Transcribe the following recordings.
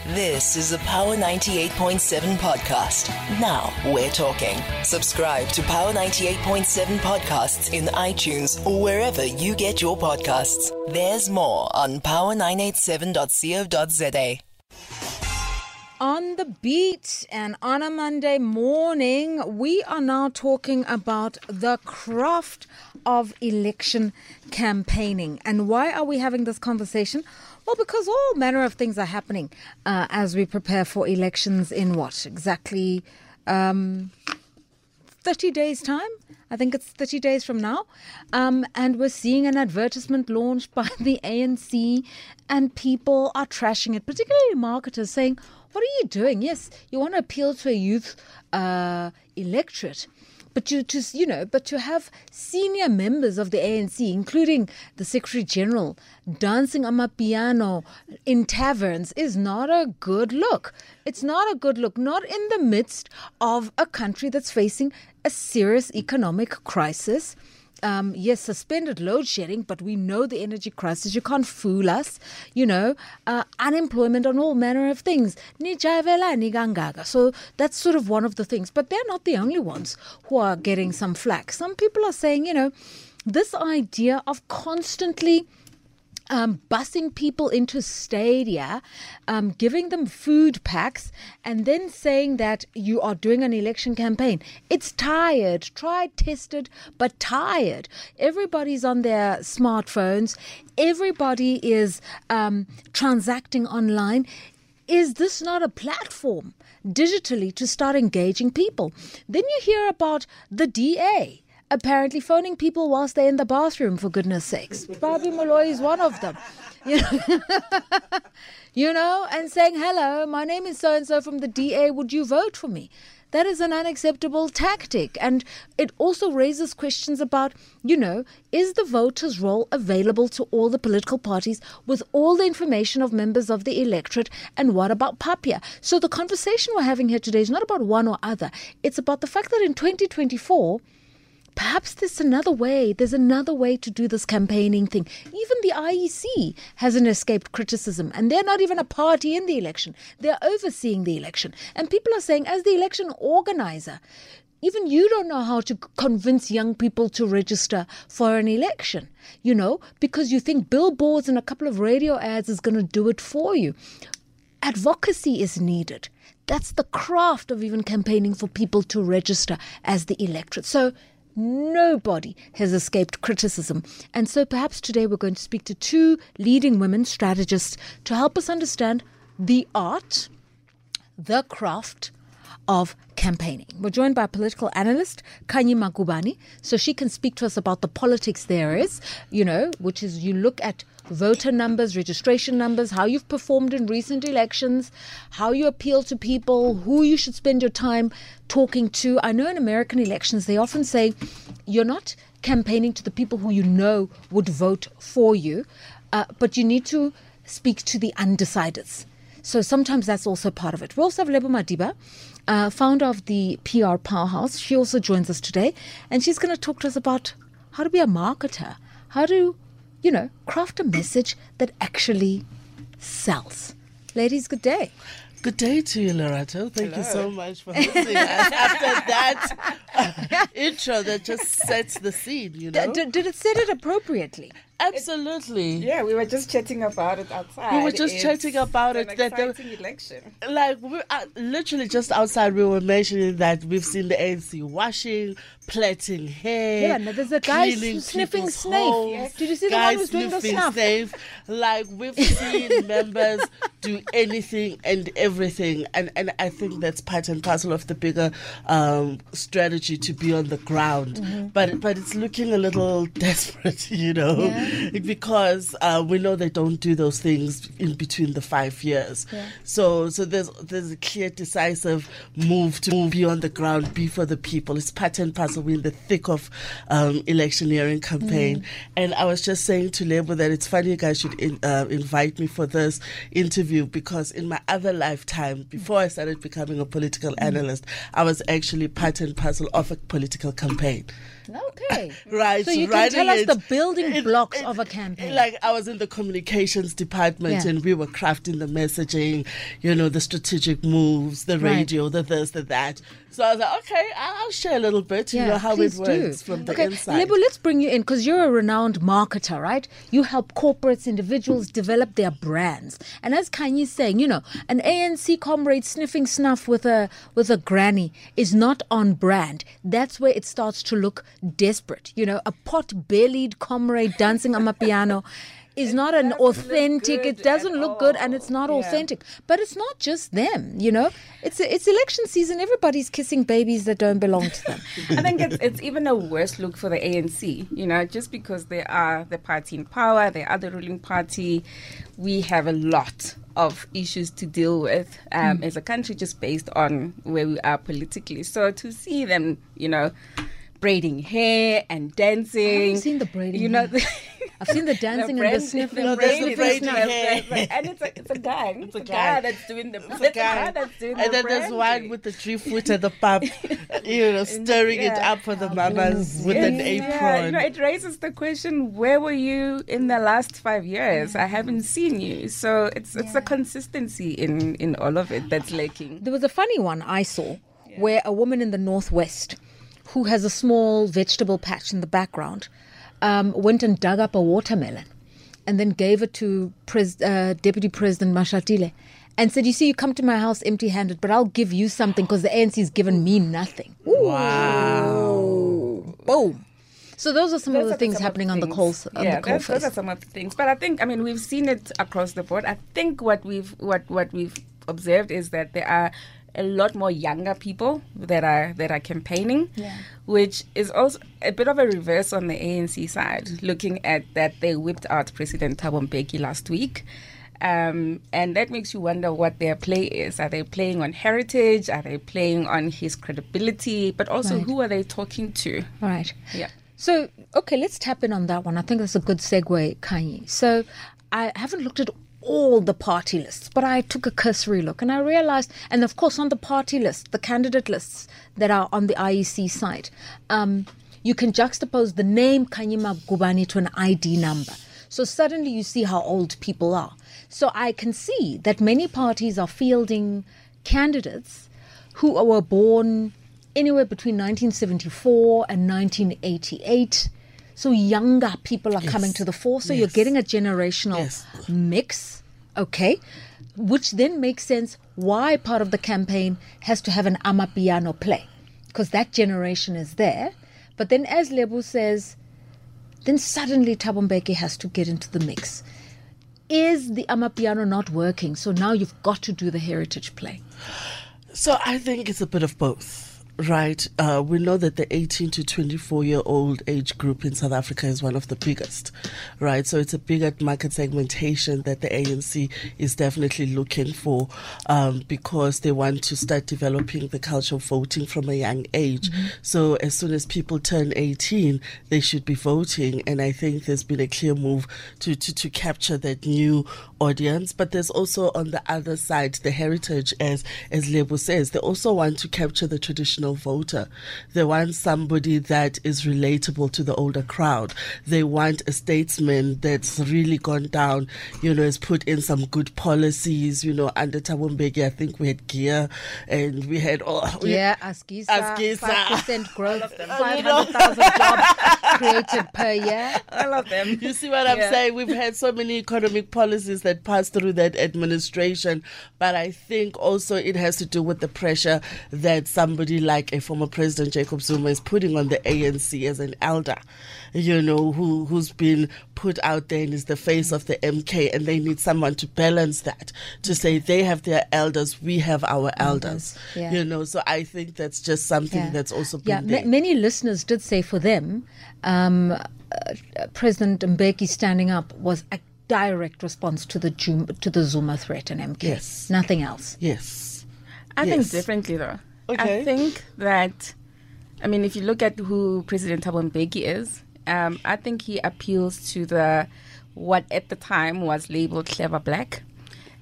This is a Power 98.7 podcast. Now we're talking. Subscribe to Power 98.7 podcasts in iTunes or wherever you get your podcasts. There's more on power987.co.za. On the beat and on a Monday morning, we are now talking about the craft of election campaigning. And why are we having this conversation? Well, because all manner of things are happening as we prepare for elections in what? Exactly 30 days' time? I think it's 30 days from now. And we're seeing an advertisement launched by the ANC and people are trashing it, particularly marketers saying, what are you doing? Yes, you want to appeal to a youth electorate. But to have senior members of the ANC, including the Secretary General, dancing amapiano in taverns is not a good look. It's not a good look, not in the midst of a country that's facing a serious economic crisis. Yes, suspended load shedding, but we know the energy crisis. You can't fool us, unemployment on all manner of things. So that's sort of one of the things. But they're not the only ones who are getting some flack. Some people are saying, this idea of constantly busing people into stadia, giving them food packs, and then saying that you are doing an election campaign. It's tired, tried, tested, but tired. Everybody's on their smartphones. Everybody is transacting online. Is this not a platform digitally to start engaging people? Then you hear about the DA apparently phoning people whilst they're in the bathroom, for goodness sakes. Bobby Molloy is one of them. And saying, hello, my name is so-and-so from the DA, would you vote for me? That is an unacceptable tactic. And it also raises questions about, is the voter's roll available to all the political parties with all the information of members of the electorate? And what about PAPIA? So the conversation we're having here today is not about one or other. It's about the fact that in 2024, perhaps there's another way to do this campaigning thing. Even the IEC hasn't escaped criticism, and they're not even a party in the election. They're overseeing the election. And people are saying, as the election organizer, even you don't know how to convince young people to register for an election, because you think billboards and a couple of radio ads is going to do it for you. Advocacy is needed. That's the craft of even campaigning for people to register as the electorate. So nobody has escaped criticism. And so perhaps today we're going to speak to two leading women strategists to help us understand the art, the craft of campaigning. We're joined by political analyst Khanyi Magubane, so she can speak to us about the politics there is, which is you look at voter numbers, registration numbers, how you've performed in recent elections, how you appeal to people, who you should spend your time talking to. I know in American elections, they often say you're not campaigning to the people who would vote for you, but you need to speak to the undecideds. So sometimes that's also part of it. We also have Lebo Madiba, founder of the PR Powerhouse. She also joins us today, and she's going to talk to us about how to be a marketer, how to craft a message that actually sells. Ladies, good day. Good day to you, Lorato. Thank you so much for hosting us after that intro that just sets the scene, Did it set it appropriately? Absolutely. We were just chatting about it outside. We were just chatting about it. It's an exciting election. We literally just outside, we were mentioning that we've seen the ANC washing, plaiting hair. Yeah, no, there's a guy sniffing snafe. Yes. Did you see the one who's doing the snuff? Snafe. We've seen members do anything and everything. And I think that's part and parcel of the bigger strategy to be on the ground. Mm-hmm. But it's looking a little desperate, because we know they don't do those things in between the 5 years. Yeah. So there's a clear, decisive move to be on the ground, be for the people. It's part and parcel. We're in the thick of electioneering campaign. And I was just saying to Lebo that it's funny you guys should invite me for this interview, because in my other lifetime, before I started becoming a political analyst, I was actually part and parcel of a political campaign. Okay. Right. So you can writing tell us it the building in- blocks in- of a campaign. Like I was in the communications department Yeah. and we were crafting the messaging, the strategic moves, the Right. radio, the this, the that. So I was like, okay, I'll share a little bit, how it please works do. from the Okay, inside. Lebo, let's bring you in because you're a renowned marketer, right? You help corporates, individuals develop their brands. And as Kanye's saying, an ANC comrade sniffing snuff with a granny is not on brand. That's where it starts to look desperate. A pot-bellied comrade dancing on a piano is not an authentic. It doesn't look good, and it's not authentic. But it's not just them. It's election season. Everybody's kissing babies that don't belong to them. I think it's even a worse look for the ANC, just because they are the party in power, they are the ruling party. We have a lot of issues to deal with as a country just based on where we are politically. So to see them, braiding hair and dancing. I haven't seen the braiding hair. I've seen the dancing and the sniffing. No, there's the braiding hair. And it's a guy. It's a guy that's doing the. It's a guy. And then there's one with the 3 foot at the pub, stirring it up for the mamas with an apron. It raises the question: where were you in the last 5 years? I haven't seen you. So it's a consistency in all of it that's lacking. There was a funny one I saw where a woman in the Northwest who has a small vegetable patch in the background went and dug up a watermelon and then gave it to Deputy President Mashatile and said, you see, you come to my house empty-handed, but I'll give you something because the ANC's given me nothing. Ooh. Wow. Boom. So those are some of the things happening on the coal face. Those are some of the things. But I think, we've seen it across the board. I think what we've observed is that there are a lot more younger people that are campaigning, which is also a bit of a reverse on the ANC side, looking at that they whipped out President Thabo Mbeki last week. And that makes you wonder what their play is. Are they playing on heritage? Are they playing on his credibility? But also, who are they talking to? Right. Yeah. So, okay, let's tap in on that one. I think that's a good segue, Kanye. So I haven't looked at all the party lists, but I took a cursory look and I realized, and of course on the party list, the candidate lists that are on the IEC site, you can juxtapose the name Kanye Magubane to an ID number. So suddenly you see how old people are. So I can see that many parties are fielding candidates who were born anywhere between 1974 and 1988. So younger people are coming to the fore. So you're getting a generational mix, okay, which then makes sense why part of the campaign has to have an amapiano play, because that generation is there. But then as Lebo says, then suddenly Thabo Mbeki has to get into the mix. Is the amapiano not working? So now you've got to do the heritage play. So I think it's a bit of both. Right. We know that the 18 to 24-year-old age group in South Africa is one of the biggest. Right. So it's a bigger market segmentation that the ANC is definitely looking for because they want to start developing the culture of voting from a young age. Mm-hmm. So as soon as people turn 18, they should be voting. And I think there's been a clear move to capture that new audience. But there's also on the other side, the heritage, as Lebo says, they also want to capture the traditional voter. They want somebody that is relatable to the older crowd. They want a statesman that's really gone down, has put in some good policies. Under Thabo Mbeki, I think we had gear and we had Askisa, 5% growth, 500,000 jobs created per year. All of them. You see what I'm saying? We've had so many economic policies that passed through that administration, but I think also it has to do with the pressure that somebody like a former President Jacob Zuma is putting on the ANC as an elder, who's been put out there and is the face of the MK, and they need someone to balance that, to say they have their elders, we have our elders. So I think that's just something that's also been there. Many listeners did say for them, President Mbeki standing up was a direct response to the Zuma threat and MK. Yes. Nothing else. Yes. I think differently though. Okay. I think that, if you look at who President Thabo Mbeki is, I think he appeals to what at the time was labeled clever black.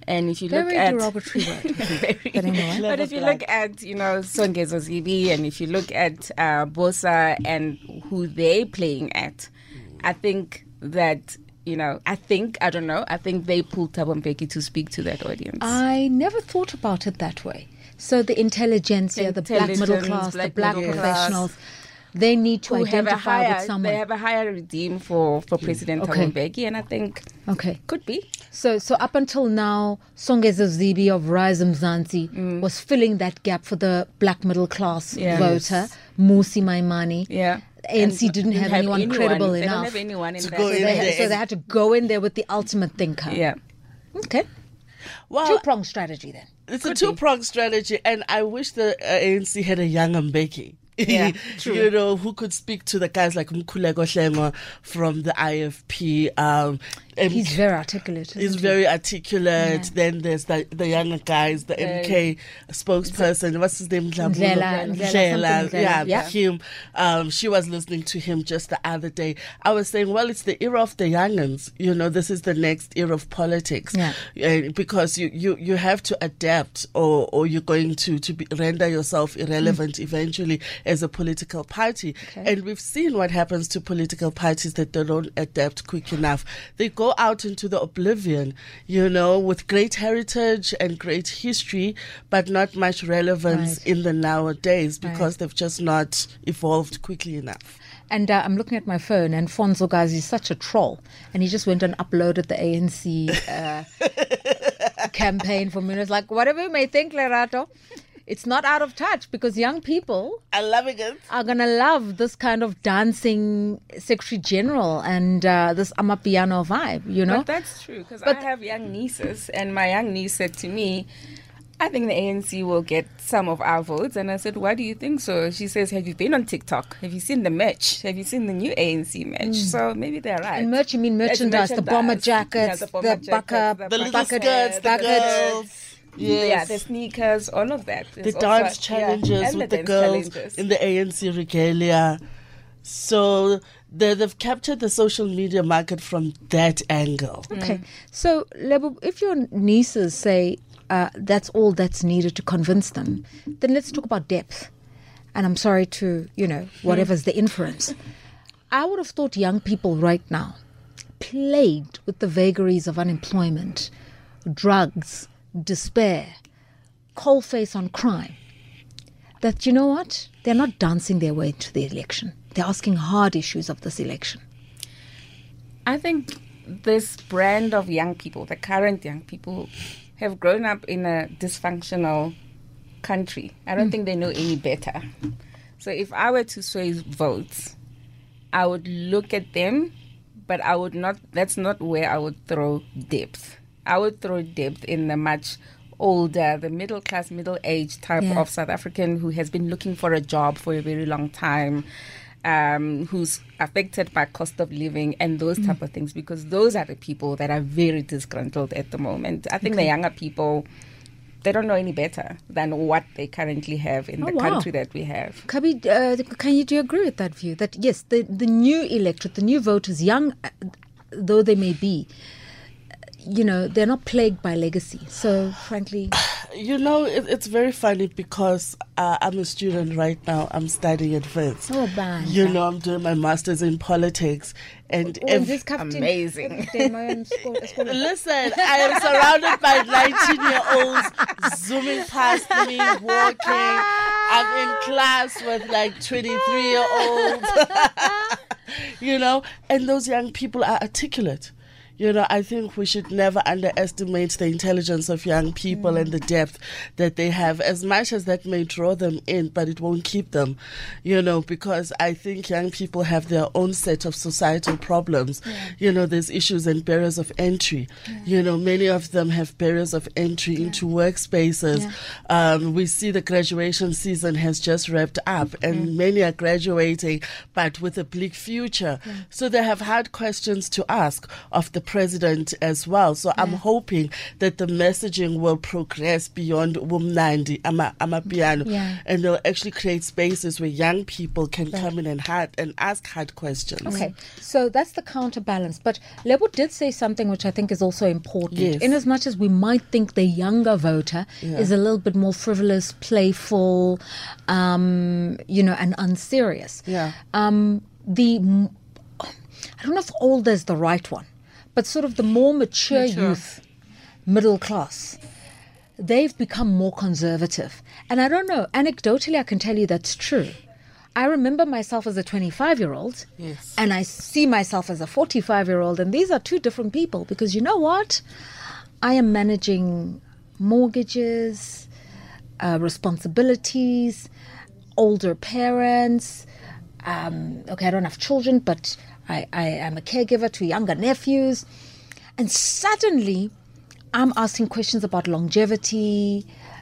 And if you look Very at derogatory word. Very- But anyway. but if you look at, Songezo Zibi, and if you look at Bosa and who they're playing at, I think that, I think they pulled Thabo Mbeki to speak to that audience. I never thought about it that way. So the intelligentsia, the black middle class, the black middle professionals, they need to who have identify with someone. They have a higher redeem for President Thabo Mbeki, and I think could be. So up until now, Songezo Zibi of Rise Mzansi was filling that gap for the black middle class voter, Musi Maimane. Yeah. ANC didn't have anyone credible They enough. don't have anyone in to that. go in there. So they had to go in there with the ultimate thinker. Yeah. Okay. Well, Two-pronged strategy then. it's a two-pronged strategy, and I wish the ANC had a young Mbeki. Yeah, true. Who could speak to the guys like Mkhuleko Hlengwa from the IFP. He's very articulate. He's isn't very articulate. Then there's the younger guys, the MK spokesperson. What's his name? Ndlela, Yeah, him. She was listening to him just the other day. I was saying, well, it's the era of the youngins. This is the next era of politics. Yeah. Because you have to adapt, or you're going to render yourself irrelevant eventually as a political party. Okay. And we've seen what happens to political parties that they don't adapt quick enough. They go out into the oblivion, with great heritage and great history, but not much relevance in the nowadays because they've just not evolved quickly enough. And I'm looking at my phone, and Fonzo Gazi is such a troll. And he just went and uploaded the ANC campaign for me. It's like, whatever you may think, Lerato, it's not out of touch, because young people I'm loving it. are going to love this kind of dancing Secretary General and this Amapiano vibe, But that's true, because I have young nieces, and my young niece said to me, I think the ANC will get some of our votes. And I said, why do you think so? She says, have you been on TikTok? Have you seen the merch? Have you seen the new ANC merch? So maybe they're right. And merch, you mean merchandise, the bomber jackets, the bucker, the little skirts, the girls. Yes. Yeah, the sneakers, all of that. The dance challenges with the girls in the ANC regalia. So they've captured the social media market from that angle. Okay. So, Lebo, if your nieces say that's all that's needed to convince them, then let's talk about depth. And I'm sorry to, whatever's the inference. I would have thought young people right now, plagued with the vagaries of unemployment, drugs, despair, cold face on crime, that they're not dancing their way to the election. They're asking hard issues of this election. I think this brand of young people, the current young people, have grown up in a dysfunctional country. I don't think they know any better. So if I were to sway votes, I would look at them, but I would not, that's not where I would throw depth. I would throw depth in the much older, the middle class, middle age type of South African who has been looking for a job for a very long time, who's affected by cost of living and those type of things, because those are the people that are very disgruntled at the moment. I think the younger people, they don't know any better than what they currently have in the country that we have. Kabi, do you agree with that view? That yes, the new electorate, the new voters, young though they may be, they're not plagued by legacy. So, frankly... it's very funny because I'm a student right now. I'm studying advanced. Oh, bad. I'm doing my master's in politics. And amazing. Listen, I am surrounded by 19-year-olds zooming past me, walking. I'm in class with like 23-year-olds. And those young people are articulate. I think we should never underestimate the intelligence of young people and the depth that they have, as much as that may draw them in, but it won't keep them, because I think young people have their own set of societal problems. There's issues and barriers of entry. Many of them have barriers of entry into workspaces. We see the graduation season has just wrapped up, and many are graduating, but with a bleak future. So they have hard questions to ask of the president as well. So I'm hoping that the messaging will progress beyond Wumnandi, Amapiano, and they'll actually create spaces where young people can come in and ask hard questions. Okay, so that's the counterbalance. But Lebo did say something which I think is also important. Yes. In as much as we might think the younger voter is a little bit more frivolous, playful, and unserious. Yeah. I don't know if old is the right one, but sort of the more mature youth, middle class, they've become more conservative. And I don't know, anecdotally, I can tell you that's true. I remember myself as a 25-year-old, and I see myself as a 45-year-old, and these are two different people, because you know what? I am managing mortgages, responsibilities, older parents. I don't have children, but I am a caregiver to younger nephews. And suddenly, I'm asking questions about longevity,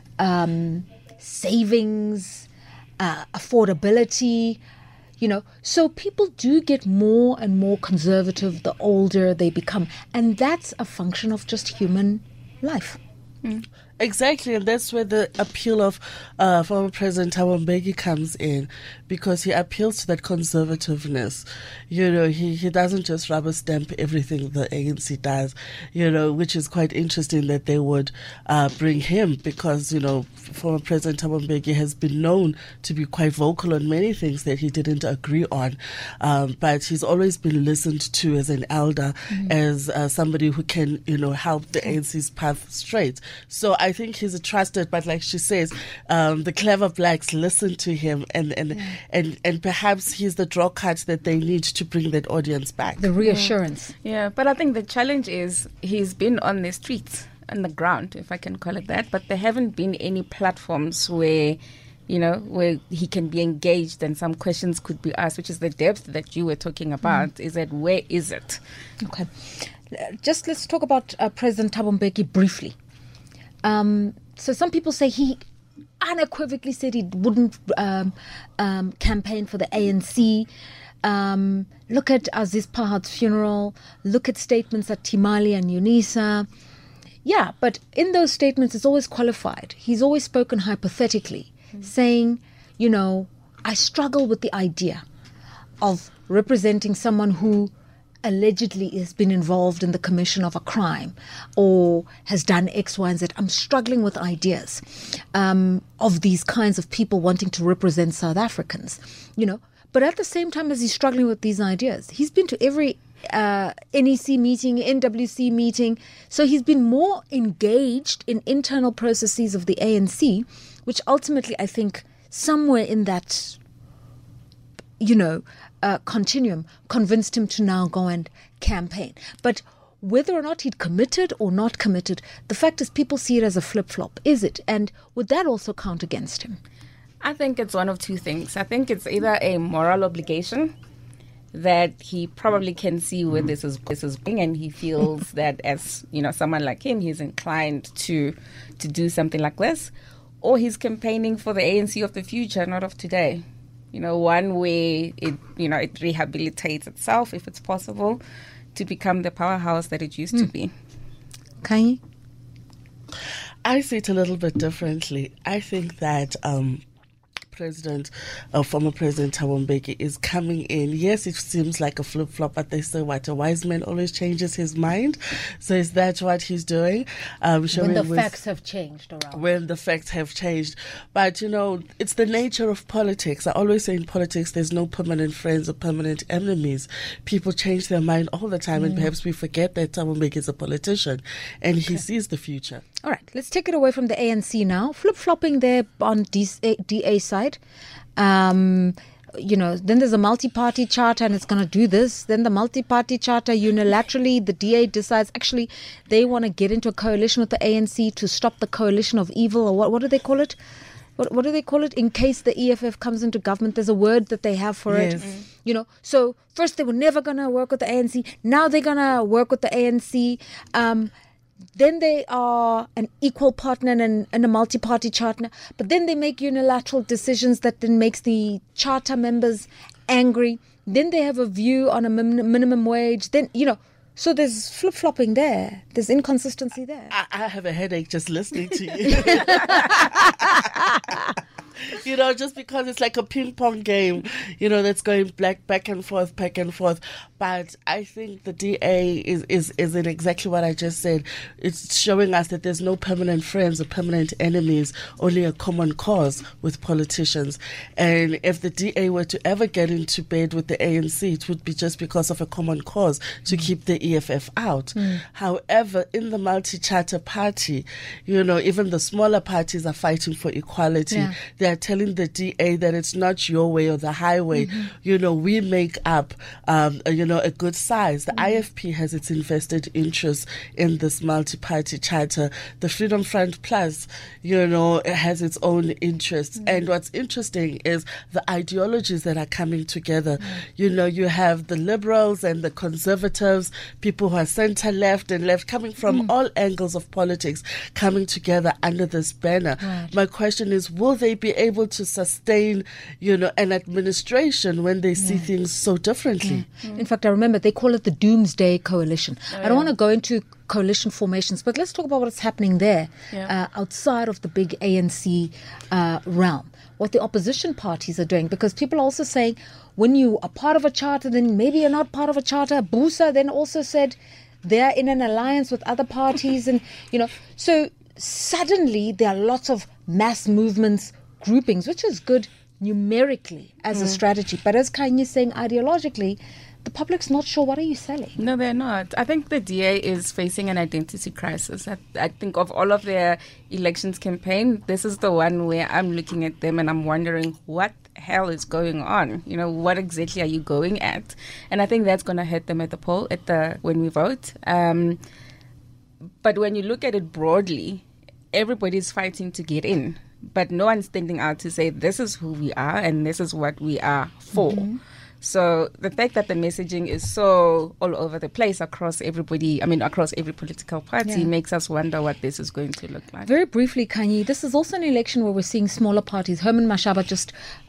savings, affordability, So people do get more and more conservative the older they become. And that's a function of just human life. Exactly, and that's where the appeal of former President Thabo Mbeki comes in, because he appeals to that conservativeness. He doesn't just rubber stamp everything the ANC does, which is quite interesting that they would bring him, because, former President Thabo Mbeki has been known to be quite vocal on many things that he didn't agree on, but he's always been listened to as an elder, as somebody who can, help the ANC's path straight. So I think he's a trusted, but like she says, the clever blacks listen to him, and perhaps he's the draw card that they need to bring that audience back. The reassurance. Yeah, but I think the challenge is he's been on the streets, on the ground, if I can call it that, but there haven't been any platforms where he can be engaged and some questions could be asked, which is the depth that you were talking about. Is that where is it? Okay. Just let's talk about President Thabo Mbeki briefly. So some people say he unequivocally said he wouldn't campaign for the ANC. Look at Aziz Pahad's funeral. Look at statements at Timali and Unisa. Yeah, but in those statements, it's always qualified. He's always spoken hypothetically, saying, I struggle with the idea of representing someone who allegedly has been involved in the commission of a crime or has done X, Y, and Z. I'm struggling with ideas of these kinds of people wanting to represent South Africans, But at the same time as he's struggling with these ideas, he's been to every NEC meeting, NWC meeting. So he's been more engaged in internal processes of the ANC, which ultimately I think somewhere in that, continuum convinced him to now go and campaign. But whether or not he'd committed or not committed, the fact is people see it as a flip-flop. Is it? And would that also count against him? I think it's one of two things. I think it's either a moral obligation that he probably can see where this is going, and he feels that as someone like him, he's inclined to do something like this, or he's campaigning for the ANC of the future, not of today. One way it rehabilitates itself, if it's possible, to become the powerhouse that it used to be. Kanye? I see it a little bit differently. I think that former President Thabo Mbeki is coming in. Yes, it seems like a flip-flop, but they say what? A wise man always changes his mind. So is that what he's doing? When the facts have changed around. When the facts have changed. But, it's the nature of politics. I always say in politics, there's no permanent friends or permanent enemies. People change their mind all the time, and perhaps we forget that Thabo Mbeki is a politician, and he sees the future. All right, let's take it away from the ANC now. Flip-flopping there on DA side. Then there's a multi-party charter and it's going to do this. Then the multi-party charter, unilaterally, the DA decides, actually, they want to get into a coalition with the ANC to stop the coalition of evil, or what do they call it? What do they call it? In case the EFF comes into government, there's a word that they have for it. So first they were never going to work with the ANC. Now they're going to work with the ANC. Then they are an equal partner and a multi-party charter. But then they make unilateral decisions that then makes the charter members angry. Then they have a view on a minimum wage. Then, So there's flip-flopping there. There's inconsistency there. I have a headache just listening to you. You know, just because it's like a ping pong game, you know, that's going back and forth. But I think the DA is in exactly what I just said. It's showing us that there's no permanent friends or permanent enemies, only a common cause with politicians. And if the DA were to ever get into bed with the ANC, it would be just because of a common cause to keep the EFF out. However, in the multi-charter party, you know, even the smaller parties are fighting for equality. Yeah. They are telling the DA that it's not your way or the highway. You know, we make up, you know, a good size. The IFP has its invested interest in this multi-party charter. The Freedom Front Plus, you know, has its own interests. And what's interesting is the ideologies that are coming together. You know, you have the liberals and the conservatives, people who are center left and left, coming from all angles of politics, coming together under this banner. My question is, will they be able to sustain, you know, an administration when they see things so differently? In fact, I remember they call it the Doomsday Coalition. I don't want to go into coalition formations, but let's talk about what's happening there outside of the big ANC realm. What the opposition parties are doing, because people are also saying when you are part of a charter, then maybe you're not part of a charter. Busa then also said they're in an alliance with other parties, and you know, so suddenly there are lots of mass movements, groupings, which is good numerically as a strategy, but as Kanye is saying, ideologically, the public's not sure. What are you selling? No, they're not. I think the DA is facing an identity crisis. I think of all of their elections campaign, this is the one where I'm looking at them and I'm wondering what hell is going on. You know, what exactly are you going at? And I think that's going to hurt them at the poll when we vote. But when you look at it broadly, everybody's fighting to get in, but no one's standing out to say this is who we are and this is what we are for. So the fact that the messaging is so all over the place across everybody, across every political party, makes us wonder what this is going to look like. Very briefly, Kanye, this is also an election where we're seeing smaller parties. Herman Mashaba just,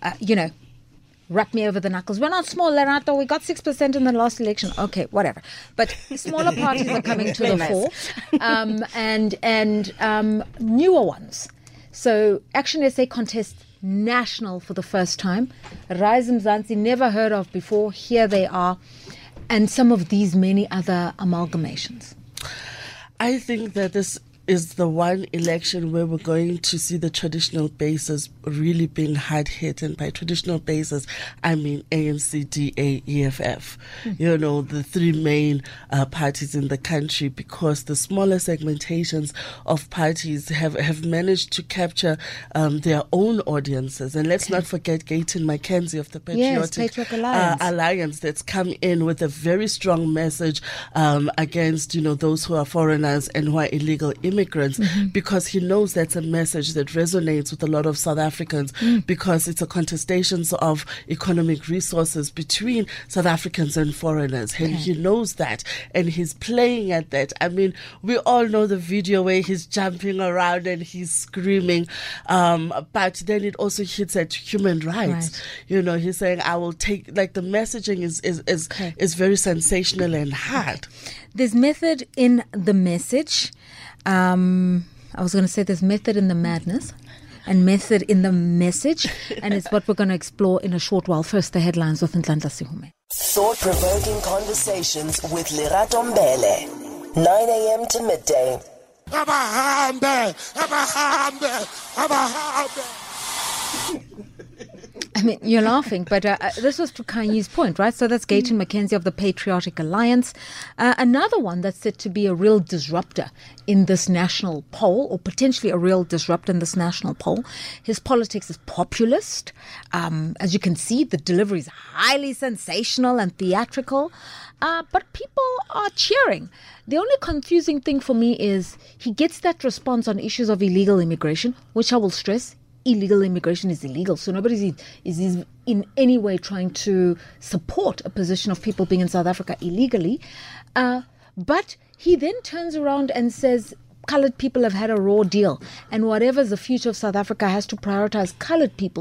wrapped me over the knuckles. We're not small, Lerato. We got 6% in the last election. Okay, whatever. But smaller parties are coming to the fore, and newer ones. So Action SA contests national for the first time. Rise Mzansi, never heard of before. Here they are. And some of these many other amalgamations. I think that this is the one election where we're going to see the traditional bases really being hard hit. And by traditional bases, I mean ANC, DA, EFF. You know, the three main parties in the country, because the smaller segmentations of parties have managed to capture their own audiences. And let's not forget Gayton McKenzie of the Patriotic Alliance that's come in with a very strong message against, those who are foreigners and who are illegal immigrants, because he knows that's a message that resonates with a lot of South Africans, because it's a contestation of economic resources between South Africans and foreigners, and he knows that, and he's playing at that. I mean, we all know the video where he's jumping around and he's screaming, but then it also hits at human rights. Right. He's saying, I will take, like, the messaging is very sensational and hard. There's method in the message. I was going to say there's method in the madness and method in the message, and it's what we're going to explore in a short while. First, the headlines with Nhlanhla Sihume. Thought-provoking conversations with Lerato Mbele, 9 a.m. to midday. I mean, you're laughing, but this was to Kanye's point, right? So that's Gayton McKenzie of the Patriotic Alliance. Another one that's said to be a real disruptor in this national poll, or potentially a real disruptor in this national poll. His politics is populist. As you can see, the delivery is highly sensational and theatrical. But people are cheering. The only confusing thing for me is he gets that response on issues of illegal immigration, which I will stress, illegal immigration is illegal. So nobody is in any way trying to support a position of people being in South Africa illegally. But he then turns around and says coloured people have had a raw deal, and whatever's the future of South Africa has to prioritize coloured people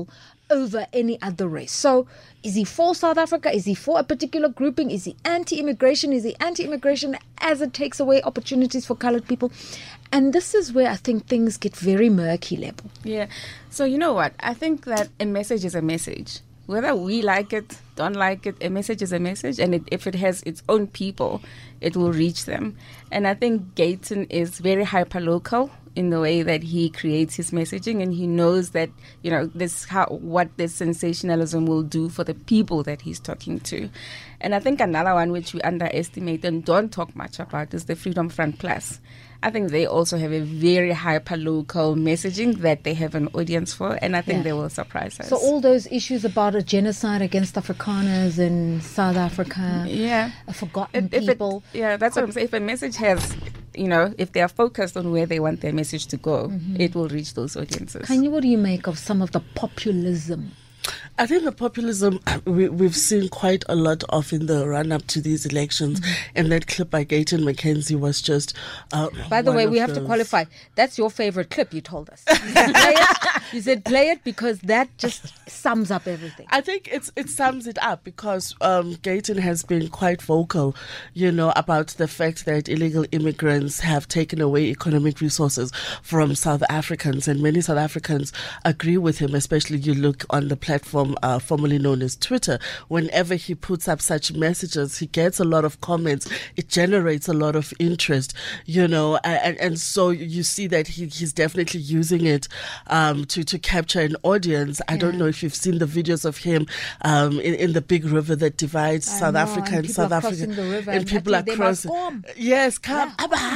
over any other race. So is he for South Africa? Is he for a particular grouping? Is he anti-immigration? Is he anti-immigration as it takes away opportunities for colored people? And this is where I think things get very murky, Lebo. Yeah. So you know what? I think that a message is a message. Whether we like it, don't like it, a message is a message. And if it has its own people, it will reach them. And I think Gayton is very hyper-local in the way that he creates his messaging, and he knows that, you know, what this sensationalism will do for the people that he's talking to. And I think another one which we underestimate and don't talk much about is the Freedom Front Plus. I think they also have a very hyper-local messaging that they have an audience for, and I think they will surprise us. So all those issues about a genocide against Afrikaners in South Africa, a forgotten people. That's what I'm saying. If a message has, you know, if they are focused on where they want their message to go, it will reach those audiences. Kanye, what do you make of some of the populism? I think the populism we've seen quite a lot of in the run-up to these elections, and that clip by Gayton McKenzie was just by the way, we have to qualify. That's your favorite clip, you told us. You said play it. You said play it because that just sums up everything. I think it sums it up because Gayton has been quite vocal, you know, about the fact that illegal immigrants have taken away economic resources from South Africans, and many South Africans agree with him, especially you look on the platform formerly known as Twitter. Whenever he puts up such messages, he gets a lot of comments. It generates a lot of interest, you know, and so you see that he's definitely using it to capture an audience. I don't know if you've seen the videos of him in the big river that divides South Africa and South Africa, and people are crossing. Yes, come,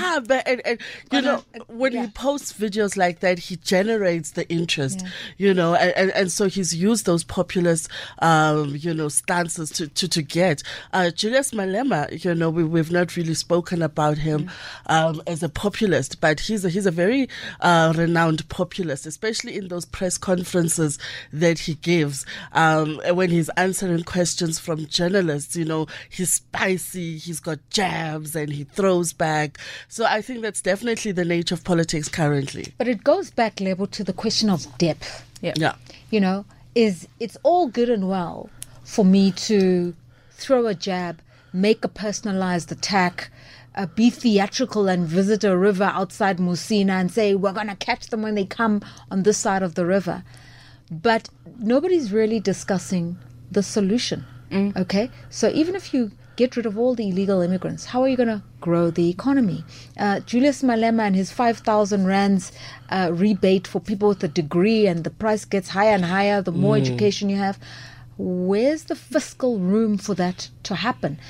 and you know, when he posts videos like that, he generates the interest, you know, and so he's used those populist, you know, stances to get. Julius Malema, you know, we've not really spoken about him as a populist, but he's a very renowned populist, especially in those press conferences that he gives when he's answering questions from journalists. You know, he's spicy, he's got jabs, and he throws back. So I think that's definitely the nature of politics currently. But it goes back, Lebo, to the question of depth. Yeah. You know, it's all good and well for me to throw a jab, make a personalized attack, be theatrical and visit a river outside Musina and say, we're going to catch them when they come on this side of the river. But nobody's really discussing the solution. Okay? So even if you get rid of all the illegal immigrants, how are you going to grow the economy? Julius Malema and his 5,000 rands rebate for people with a degree, and the price gets higher and higher the more education you have. Where's the fiscal room for that to happen?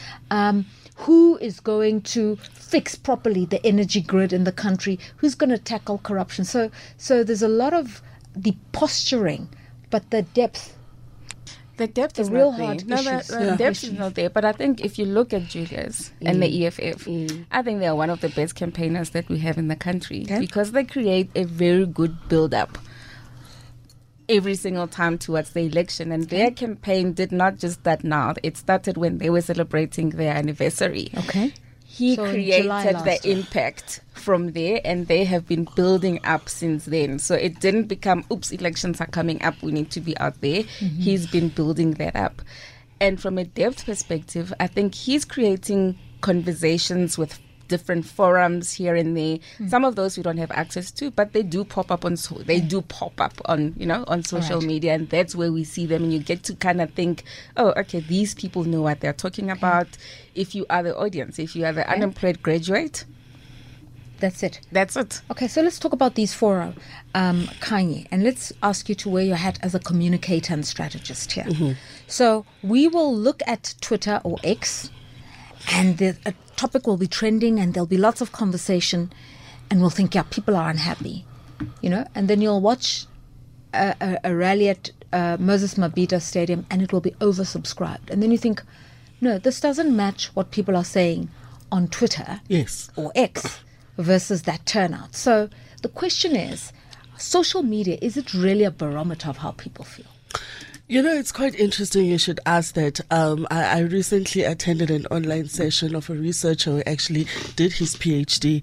Who is going to fix properly the energy grid in the country? Who's going to tackle corruption? So there's a lot of the posturing, but the depth. The depth is real not hard there. No, the depth is not there. But I think if you look at Julius and the EFF, I think they are one of the best campaigners that we have in the country because they create a very good build-up every single time towards the election. And their campaign did not just start now. It started when they were celebrating their anniversary. Okay. He So in created July the last year. impact from there, and they have been building up since then. So it didn't become, oops, elections are coming up, we need to be out there. He's been building that up. And from a depth perspective, I think he's creating conversations with different forums here and there. Some of those we don't have access to, but they do pop up on you know, on social media, and that's where we see them, and you get to kind of think, oh, okay, these people know what they're talking about. If you are the audience, if you are the unemployed graduate, That's it. that's it. Okay, so let's talk about these fora, Kanye, and let's ask you to wear your hat as a communicator and strategist here. So we will look at Twitter or X, and a topic will be trending, and there'll be lots of conversation, and we'll think, yeah, people are unhappy, you know, and then you'll watch a rally at Moses Mabhida Stadium, and it will be oversubscribed, and then you think, no, this doesn't match what people are saying on Twitter or X versus that turnout. So the question is, social media, is it really a barometer of how people feel? You know, it's quite interesting you should ask that. I recently attended an online session of a researcher who actually did his PhD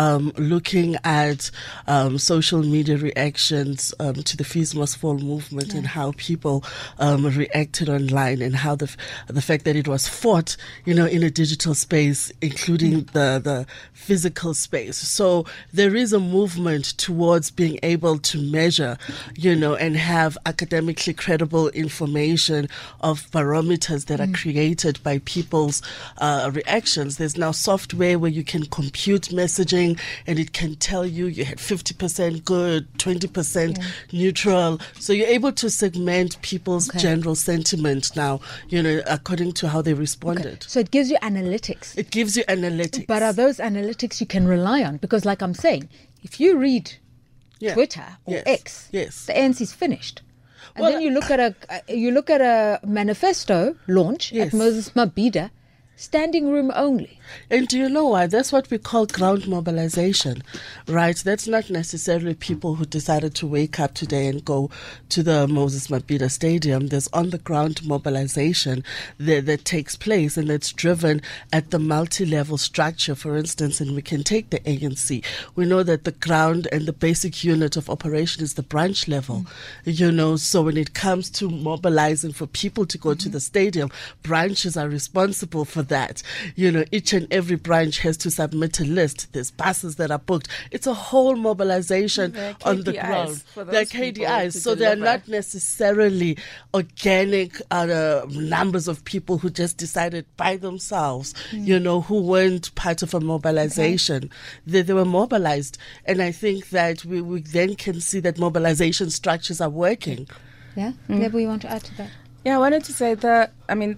looking at social media reactions to the Fees Must Fall movement and how people reacted online, and how the fact that it was fought, you know, in a digital space, including the physical space. So there is a movement towards being able to measure, you know, and have academically credible information of barometers that are created by people's reactions. There's now software where you can compute messaging, and it can tell you had 50% good, 20% neutral. So you're able to segment people's general sentiment now, you know, according to how they responded. So it gives you analytics. It gives you analytics. But are those analytics you can rely on? Because like I'm saying, if you read Twitter or X, the ANC's finished. And then you look at a manifesto launch at Moses Mabhida, standing room only. And do you know why? That's what we call ground mobilization, right? That's not necessarily people who decided to wake up today and go to the Moses Mabhida Stadium. There's on-the-ground mobilization that takes place, and that's driven at the multi-level structure, for instance, and we can take the ANC. We know that the ground and the basic unit of operation is the branch level, you know, so when it comes to mobilizing for people to go to the stadium, branches are responsible for that. You know, each and every branch has to submit a list. There's buses that are booked. It's a whole mobilization on the ground. They're KDIs, so they're not necessarily organic numbers of people who just decided by themselves, you know, who weren't part of a mobilization. They were mobilized, and I think that we then can see that mobilization structures are working. Yeah, Lebo, you want to add to that? Yeah, I wanted to say the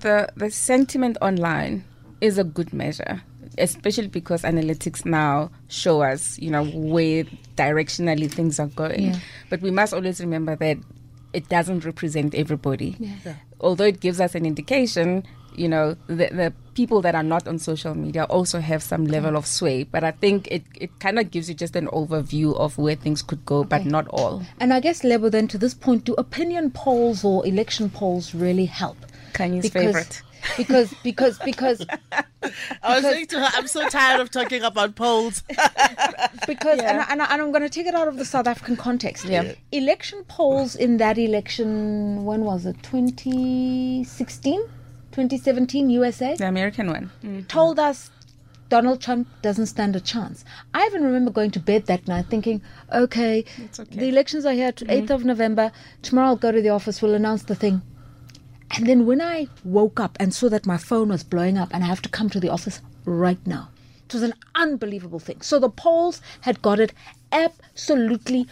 sentiment online is a good measure, especially because analytics now show us, you know, where directionally things are going. Yeah. But we must always remember that it doesn't represent everybody. Yeah. Although it gives us an indication, you know, the people that are not on social media also have some level of sway. But I think it kind of gives you just an overview of where things could go, but not all. And I guess, Lebo, then to this point, do opinion polls or election polls really help? Kanye's favorite. Because I was saying to her, I'm so tired of talking about polls. And I'm going to take it out of the South African context. Yeah. Election polls in that election, when was it? 2017 USA? The American one. Told us Donald Trump doesn't stand a chance. I even remember going to bed that night thinking, okay, the elections are here, 8th of November. Tomorrow I'll go to the office, we'll announce the thing. And then when I woke up and saw that my phone was blowing up and I have to come to the office right now, it was an unbelievable thing. So the polls had got it absolutely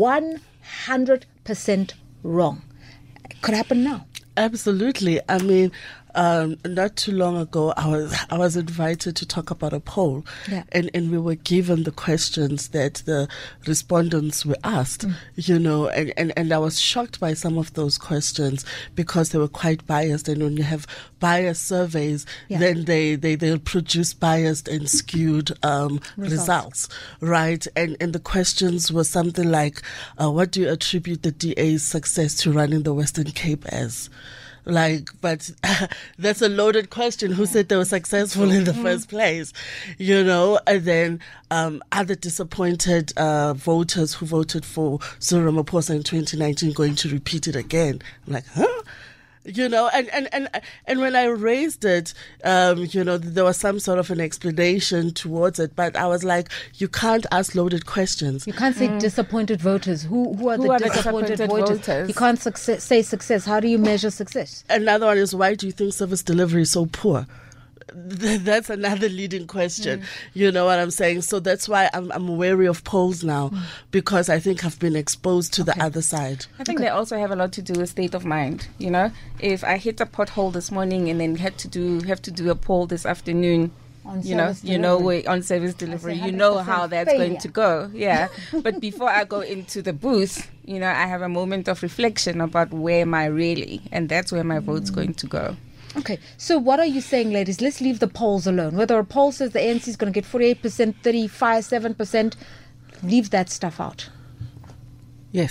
100% wrong. It could happen now. Absolutely. I mean, not too long ago, I was invited to talk about a poll, and we were given the questions that the respondents were asked, you know, and I was shocked by some of those questions because they were quite biased. And when you have biased surveys, then they'll produce biased and skewed results, right? And the questions were something like, what do you attribute the DA's success to running the Western Cape as? But that's a loaded question. Who said they were successful in the first place? You know, and then other disappointed voters who voted for Cyril Ramaphosa in 2019 going to repeat it again. I'm like, huh? You know, and when I raised it, you know, there was some sort of an explanation towards it, but I was like, you can't ask loaded questions. You can't say disappointed voters. Who are the disappointed voters? You can't say success. How do you measure success? Another one is, why do you think service delivery is so poor? That's another leading question. You know what I'm saying? So that's why I'm wary of polls now, because I think I've been exposed to the other side. I think they also have a lot to do with state of mind. You know, if I hit a pothole this morning and then have to do a poll this afternoon, on service delivery, you know how that's going to go. Yeah. But before I go into the booth, you know, I have a moment of reflection about where am I really, and that's where my vote's going to go. Okay, so what are you saying, ladies? Let's leave the polls alone. Whether a poll says the ANC is going to get 48%, 35%, 7%, leave that stuff out. Yes.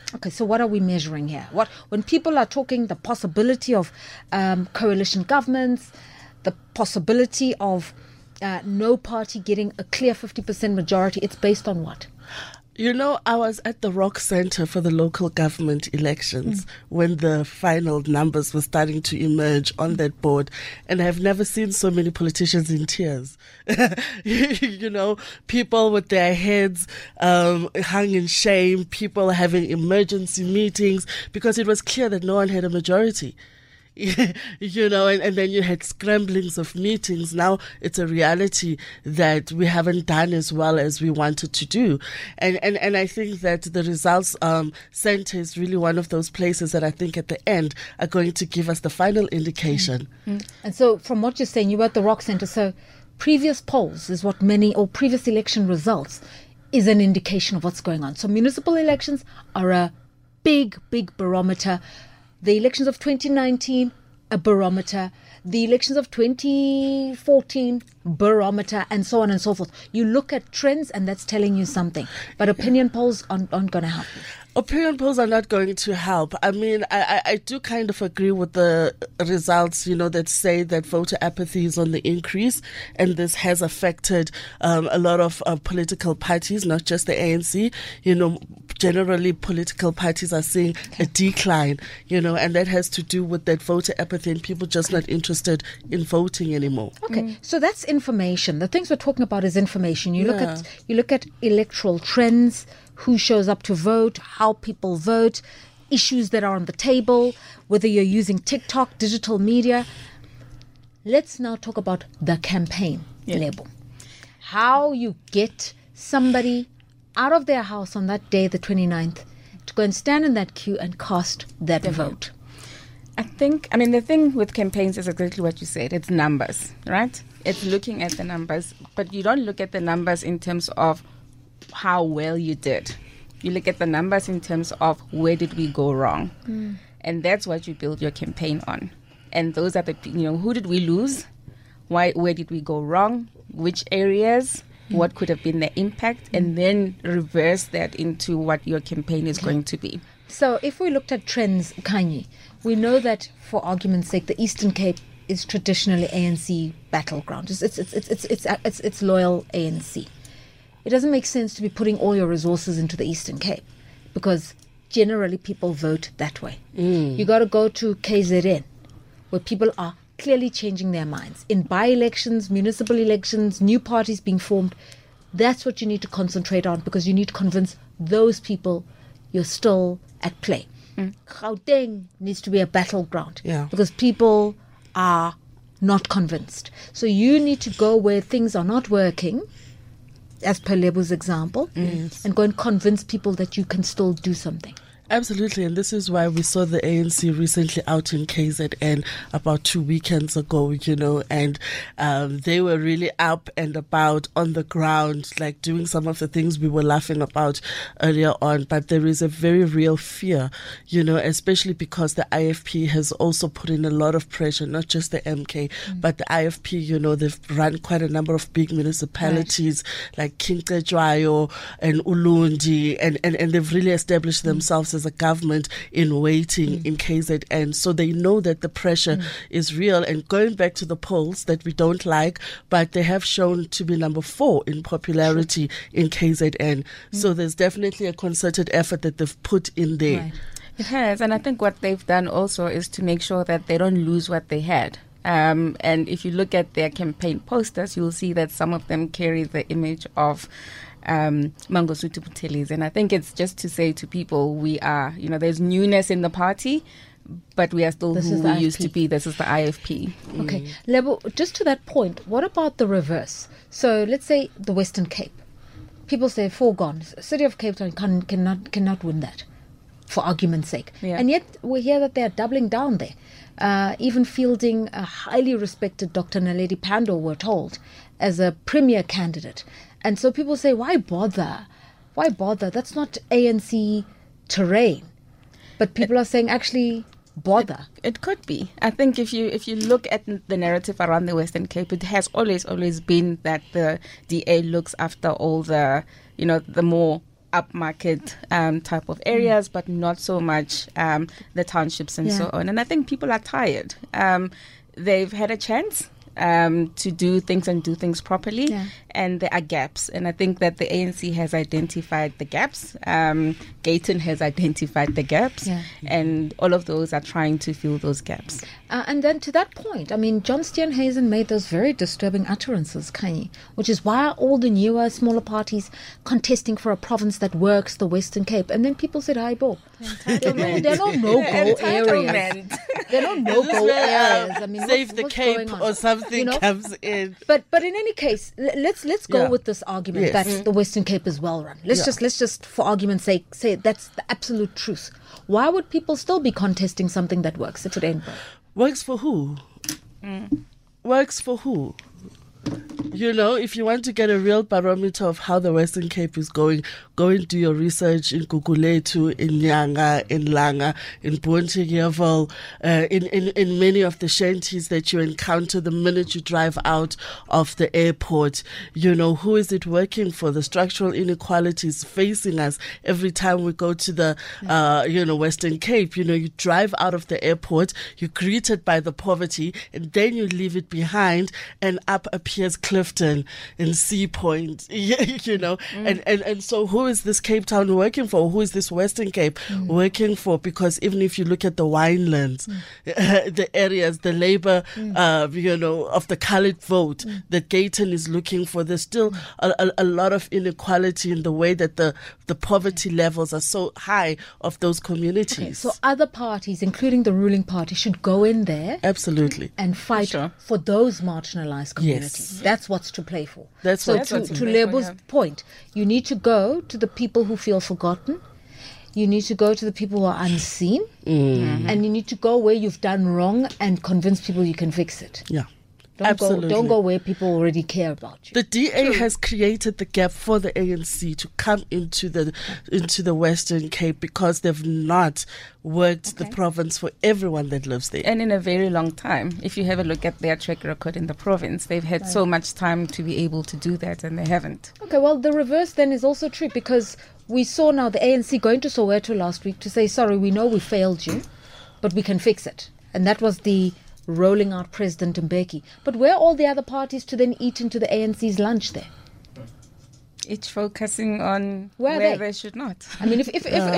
Okay, so what are we measuring here? When people are talking the possibility of coalition governments, the possibility of no party getting a clear 50% majority, it's based on what? You know, I was at the Rock Center for the local government elections when the final numbers were starting to emerge on that board, and I've never seen so many politicians in tears. You know, people with their heads hung in shame, people having emergency meetings because it was clear that no one had a majority. You know, and then you had scramblings of meetings. Now it's a reality that we haven't done as well as we wanted to do. And I think that the results center is really one of those places that I think at the end are going to give us the final indication. And so from what you're saying, you were at the Rock Center, so previous polls is what previous election results is an indication of what's going on. So municipal elections are a big barometer. The elections of 2019, a barometer. The elections of 2014, barometer, and so on and so forth. You look at trends and that's telling you something. But opinion polls aren't going to help you. Opinion polls are not going to help. I mean, I do kind of agree with the results, you know, that say that voter apathy is on the increase, and this has affected a lot of political parties, not just the ANC. You know, generally political parties are seeing a decline, you know, and that has to do with that voter apathy and people just not interested in voting anymore. Okay, so that's information. The things we're talking about is information. You look at electoral trends, who shows up to vote, how people vote, issues that are on the table, whether you're using TikTok, digital media. Let's now talk about the campaign label. How you get somebody out of their house on that day, the 29th, to go and stand in that queue and cast that vote. I think, the thing with campaigns is exactly what you said. It's numbers, right? It's looking at the numbers, but you don't look at the numbers in terms of how well you did. You look at the numbers in terms of where did we go wrong. And that's what you build your campaign on. And those are the, who did we lose? Where did we go wrong? Which areas? What could have been the impact? And then reverse that into what your campaign is going to be. So if we looked at trends, Kanye, we know that for argument's sake, the Eastern Cape is traditionally ANC battleground. It's loyal ANC. It doesn't make sense to be putting all your resources into the Eastern Cape because generally people vote that way. You got to go to KZN where people are clearly changing their minds. In by-elections, municipal elections, new parties being formed, that's what you need to concentrate on because you need to convince those people you're still at play. Gauteng needs to be a battleground because people are not convinced. So you need to go where things are not working, as per Lebo's example, and go and convince people that you can still do something. Absolutely, and this is why we saw the ANC recently out in KZN about 2 weekends ago, and they were really up and about on the ground, like doing some of the things we were laughing about earlier on. But there is a very real fear, especially because the IFP has also put in a lot of pressure, not just the MK, but the IFP, they've run quite a number of big municipalities like Kinkajwayo and Ulundi, and they've really established themselves as a government in waiting in KZN. So they know that the pressure is real. And going back to the polls that we don't like, but they have shown to be number 4 in popularity in KZN. So there's definitely a concerted effort that they've put in there. Right. It has. And I think what they've done also is to make sure that they don't lose what they had. And if you look at their campaign posters, you'll see that some of them carry the image of Mangosuthu Buthelezi. And I think it's just to say to people, we are, there's newness in the party, but we are still who we used to be. This is the IFP. Okay. Lebo, just to that point, what about the reverse? So let's say the Western Cape. People say foregone. City of Cape Town cannot win that, for argument's sake. Yeah. And yet we hear that they are doubling down there. Even fielding a highly respected Dr. Naledi Pandor, we're told, as a premier candidate. And so people say, why bother? Why bother? That's not ANC terrain. But people are saying, actually, bother. It could be. I think if you look at the narrative around the Western Cape, it has always been that the DA looks after all the, the more upmarket type of areas, but not so much the townships and so on. And I think people are tired. They've had a chance to do things and do things properly, and there are gaps. And I think that the ANC has identified the gaps. Gayton has identified the gaps, and all of those are trying to fill those gaps. And then to that point, I mean, John Steenhuisen made those very disturbing utterances, Kanye, which is why are all the newer, smaller parties contesting for a province that works, the Western Cape? And then people said, "Hi, Bo." They're not no-go areas. They're not no-go areas. I mean, Save the what's Cape going on? or something comes in. But in any case, let's go with this argument that the Western Cape is well run. Let's just for argument's sake say that's the absolute truth. Why would people still be contesting something that works if it ain't work? Works for who? Works for who? You know, if you want to get a real barometer of how the Western Cape is going, go and do your research in Guguletu, in Nyanga, in Langa, in Bonteheuwel, in many of the shanties that you encounter the minute you drive out of the airport. You know, who is it working for? The structural inequalities facing us every time we go to the, Western Cape. You know, you drive out of the airport, you're greeted by the poverty, and then you leave it behind, and up appears Clifton and Sea Point, you know, and so who is this Cape Town working for? Who is this Western Cape working for? Because even if you look at the winelands, the areas, the labor, of the colored vote that Gayton is looking for, there's still a lot of inequality in the way that the poverty levels are so high of those communities. Okay, so other parties, including the ruling party, should go in there absolutely and fight for those marginalized communities. Yes. That's what's to play for. That's so what's to Lebo's point, you need to go to the people who feel forgotten. You need to go to the people who are unseen, and you need to go where you've done wrong and convince people you can fix it. Yeah. Don't go where people already care about you. The DA has created the gap for the ANC to come into the Western Cape because they've not worked the province for everyone that lives there. And in a very long time. If you have a look at their track record in the province, they've had so much time to be able to do that, and they haven't. Okay, well, the reverse then is also true, because we saw now the ANC going to Soweto last week to say, sorry, we know we failed you, but we can fix it. And that was the rolling out President Mbeki. But where are all the other parties to then eat into the ANC's lunch there? Each focusing on where they should not. I mean, if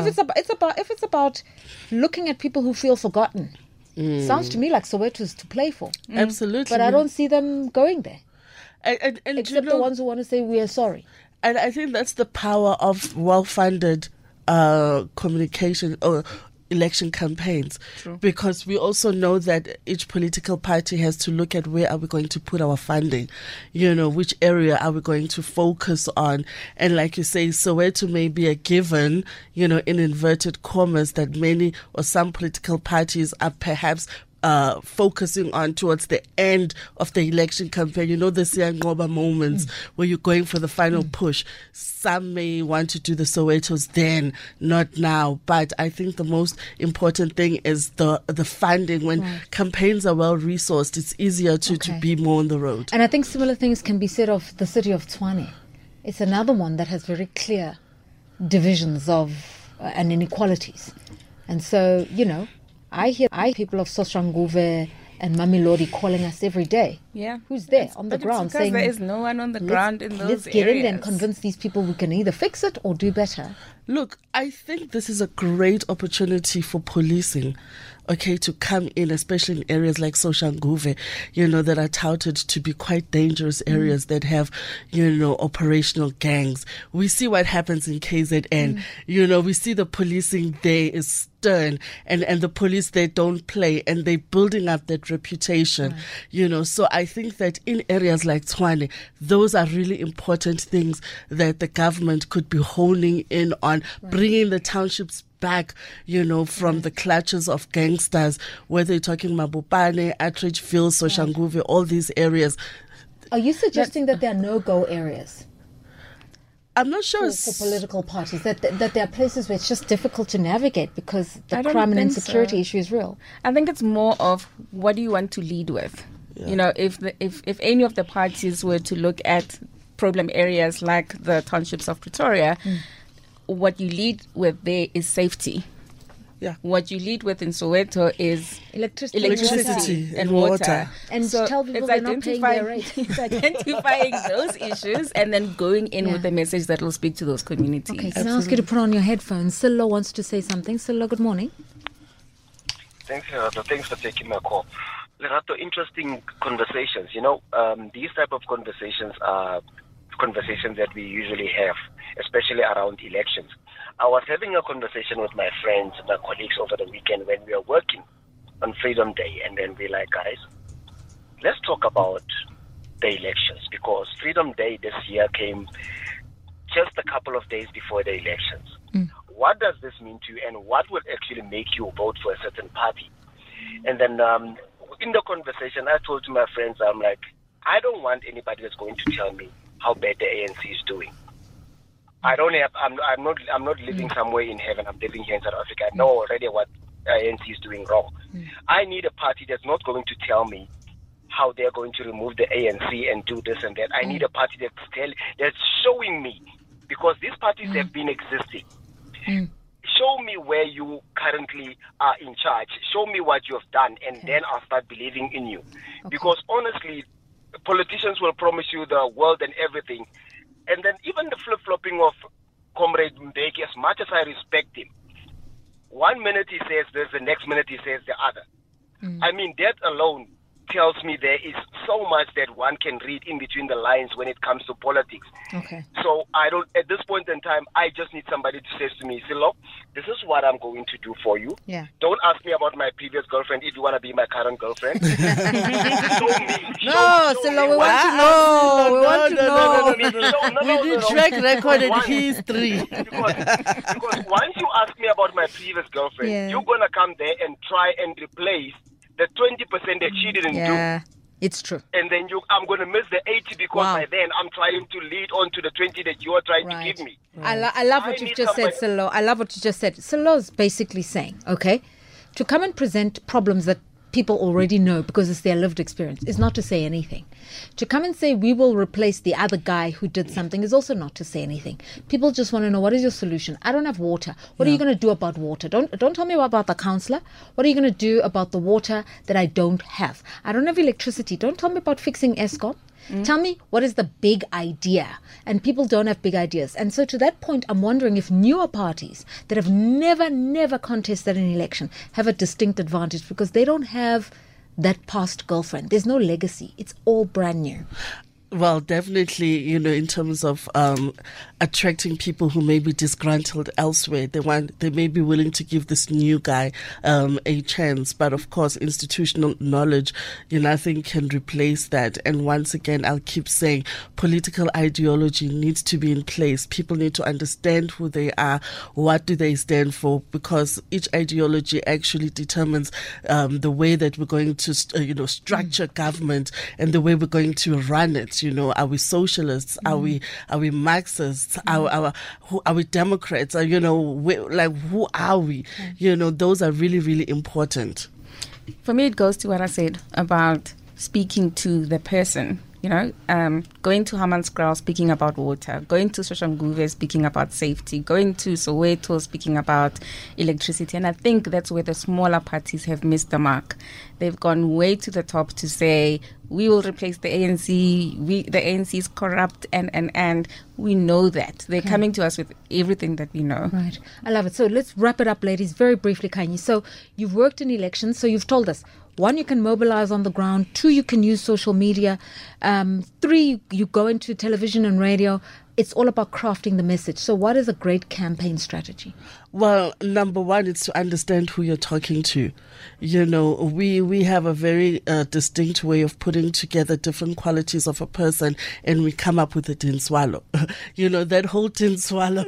it's about looking at people who feel forgotten, sounds to me like Soweto is to play for. Absolutely. But I don't see them going there. And except the ones who want to say we are sorry. And I think that's the power of well-funded communication or election campaigns. True. Because we also know that each political party has to look at where are we going to put our funding, you know, which area are we going to focus on. And like you say, Soweto may be a given, you know, in inverted commas, that many or some political parties are perhaps focusing on towards the end of the election campaign. You know, the Siyangoba moments where you're going for the final push. Some may want to do the Sowetos then, not now. But I think the most important thing is the funding. When campaigns are well resourced, it's easier to be more on the road. And I think similar things can be said of the city of Tshwane. It's another one that has very clear divisions of and inequalities. And so, you know, I hear people of Soshanguve and Mamelodi calling us every day. Yeah. Who's there on the ground saying there is no one on the ground in those areas. Let's get in there and convince these people we can either fix it or do better. Look, I think this is a great opportunity for policing, to come in, especially in areas like Soshanguve, you know, that are touted to be quite dangerous areas that have, you know, operational gangs. We see what happens in KZN. You know, we see the policing there is stern, and the police, they don't play, and they're building up that reputation, you know. So I think that in areas like Tshwane, those are really important things that the government could be honing in on, bringing the townships back, you know, from the clutches of gangsters, whether you're talking Mabopane, Attridgeville, Soshanguve, all these areas. Are you suggesting that there are no-go areas? I'm not sure for political parties, that there are places where it's just difficult to navigate because the crime and insecurity issue is real. I think it's more of what do you want to lead with. You know, if any of the parties were to look at problem areas like the townships of Pretoria, what you lead with there is safety. Yeah. What you lead with in Soweto is Electricity and water. And So tell people it's they're not paying their identifying, rate. it's identifying those issues and then going in with a message that will speak to those communities. Okay, can I ask you to put on your headphones? Silo wants to say something. Silo, good morning. Thanks, Lerato. Thanks for taking my call. Lerato, interesting conversations. These type of conversations are conversations that we usually have, especially around elections. I was having a conversation with my friends, my colleagues over the weekend when we were working on Freedom Day, and then we're like, guys, let's talk about the elections, because Freedom Day this year came just a couple of days before the elections. What does this mean to you, and what would actually make you vote for a certain party? And then in the conversation, I told to my friends, I'm like, I don't want anybody that's going to tell me how bad the ANC is doing. I'm not living somewhere in heaven. I'm living here in South Africa. I know already what ANC is doing wrong. I need a party that's not going to tell me how they're going to remove the ANC and do this and that. I need a party that's showing me, because these parties have been existing. Show me where you currently are in charge. Show me what you have done, and then I'll start believing in you. Because honestly, politicians will promise you the world and everything. And then even the flip-flopping of Comrade Mbeki, as much as I respect him, 1 minute he says this, the next minute he says the other. I mean, that alone tells me there is so much that one can read in between the lines when it comes to politics. Okay. So at this point in time, I just need somebody to say to me, Silo, this is what I'm going to do for you. Yeah. Don't ask me about my previous girlfriend if you want to be my current girlfriend. No, Silo, we want to know. We want to know. We did track record and history. Because once you ask me about my previous girlfriend, you're going to come there and try and replace the 20% that she didn't do. Yeah, it's true. And then I'm going to miss the 80 because by then I'm trying to lead on to the 20 that you are trying to give me. I love what you've just said, Silo. I love what you just said. Silo's basically saying, okay, to come and present problems that people already know because it's their lived experience is not to say anything. To come and say we will replace the other guy who did something is also not to say anything. People just want to know, what is your solution? I don't have water. What are you going to do about water? Don't tell me about the councillor. What are you going to do about the water that I don't have? I don't have electricity. Don't tell me about fixing Eskom. Tell me, what is the big idea? And people don't have big ideas. And so to that point, I'm wondering if newer parties that have never contested an election have a distinct advantage because they don't have that past girlfriend. There's no legacy. It's all brand new. Well, definitely, in terms of attracting people who may be disgruntled elsewhere, they may be willing to give this new guy a chance. But of course, institutional knowledge, I think can replace that. And once again, I'll keep saying political ideology needs to be in place. People need to understand who they are, what do they stand for, because each ideology actually determines the way that we're going to, structure government and the way we're going to run it. Are we socialists? Are we Marxists? Are we Democrats? Who are we? Those are really, really important. For me, it goes to what I said about speaking to the person. Going to Hammanskraal speaking about water, going to Soshanguve speaking about safety, going to Soweto speaking about electricity. And I think that's where the smaller parties have missed the mark. They've gone way to the top to say, we will replace the ANC, the ANC is corrupt, and we know that. They're coming to us with everything that we know. Right. I love it. So let's wrap it up, ladies, very briefly, Khanyi. So you've worked in elections, so you've told us, 1, you can mobilize on the ground. 2, you can use social media. 3, you go into television and radio. It's all about crafting the message. So what is a great campaign strategy? Well, number one is to understand who you're talking to. We have a very distinct way of putting together different qualities of a person, and we come up with a tin swallow. That whole tin swallow.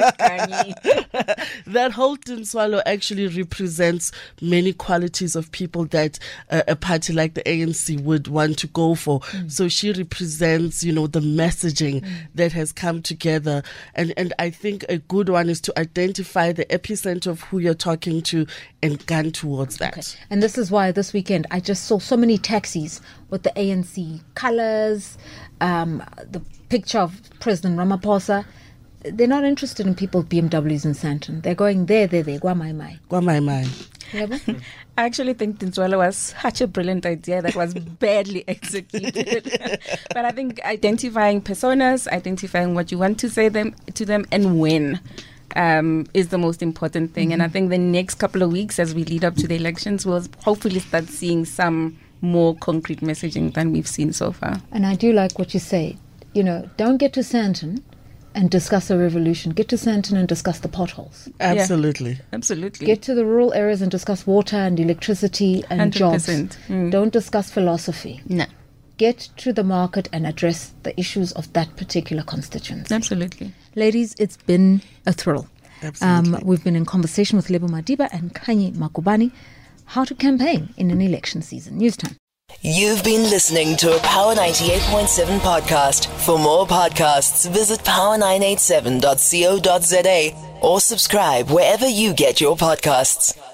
That whole tin swallow actually represents many qualities of people that a party like the ANC would want to go for. So she represents, the messaging that has come together. And I think a good one is to identify the epicenter of who you're talking to and gun towards that. Okay. And this is why this weekend I just saw so many taxis with the ANC colours, the picture of President Ramaphosa. they're not interested in people's BMWs in Sandton. They're going there, gwa mai. I actually think Tintswelo was such a brilliant idea that was badly executed. But I think identifying personas, identifying what you want to say to them and when is the most important thing. And I think the next couple of weeks as we lead up to the elections, we'll hopefully start seeing some more concrete messaging than we've seen so far. And I do like what you say. Don't get to Sandton and discuss a revolution. Get to Sandton and discuss the potholes. Absolutely. Yeah, absolutely. Get to the rural areas and discuss water and electricity and 100%. jobs. Don't discuss philosophy. No. Get to the market and address the issues of that particular constituency. Absolutely. Ladies, it's been a thrill. Absolutely. We've been in conversation with Lebo Madiba and Khanyi Makubane, how to campaign in an election season. News time. You've been listening to a Power 98.7 podcast. For more podcasts, visit power987.co.za or subscribe wherever you get your podcasts.